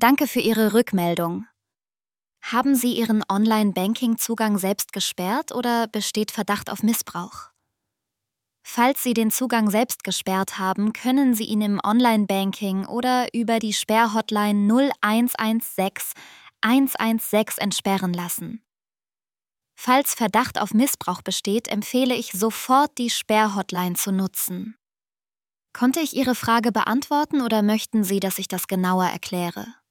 Danke für Ihre Rückmeldung. Haben Sie Ihren Online-Banking-Zugang selbst gesperrt oder besteht Verdacht auf Missbrauch? Falls Sie den Zugang selbst gesperrt haben, können Sie ihn im Online-Banking oder über die Sperrhotline 0116 116 entsperren lassen. Falls Verdacht auf Missbrauch besteht, empfehle ich sofort, die Sperrhotline zu nutzen. Konnte ich Ihre Frage beantworten oder möchten Sie, dass ich das genauer erkläre?